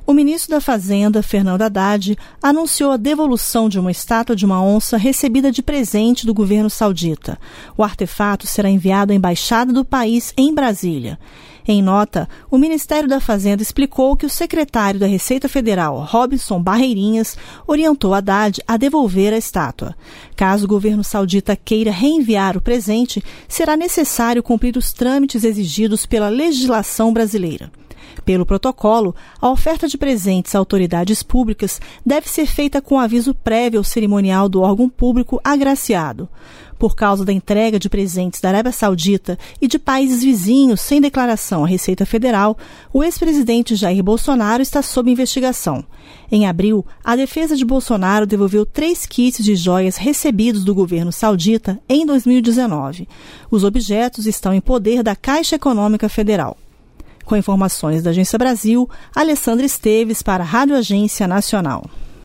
O ministro da Fazenda, Fernando Haddad, anunciou a devolução de uma estátua de uma onça recebida de presente do governo saudita. O artefato será enviado à embaixada do país em Brasília. Em nota, o Ministério da Fazenda explicou que o secretário da Receita Federal, Robson Barreirinhas, orientou Haddad a devolver a estátua. Caso o governo saudita queira reenviar o presente, será necessário cumprir os trâmites exigidos pela legislação brasileira. Pelo protocolo, a oferta de presentes a autoridades públicas deve ser feita com aviso prévio ao cerimonial do órgão público agraciado. Por causa da entrega de presentes da Arábia Saudita e de países vizinhos sem declaração à Receita Federal, o ex-presidente Jair Bolsonaro está sob investigação. Em abril, a defesa de Bolsonaro devolveu 3 kits de joias recebidos do governo saudita em 2019. Os objetos estão em poder da Caixa Econômica Federal. Com informações da Agência Brasil, Alessandra Esteves para a Rádio Agência Nacional.